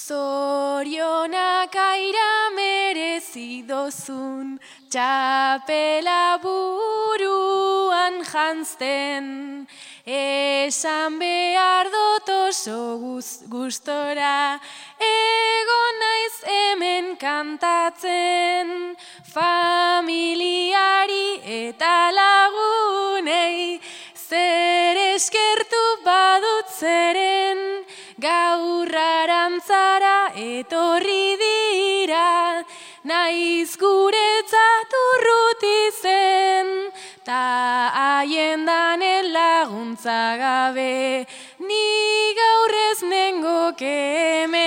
Zorionak aira merezi dozun, txapela buruan jantzten, esan behar dut oso gustora, egon naiz hemen kantatzen, familiari eta lagunei, zer eskertu badut zeren, gaur arantzara etorri dira, naiz guretzat urruti zen, ta haien danen laguntza gabe, ni gaur ez nengoke hemen.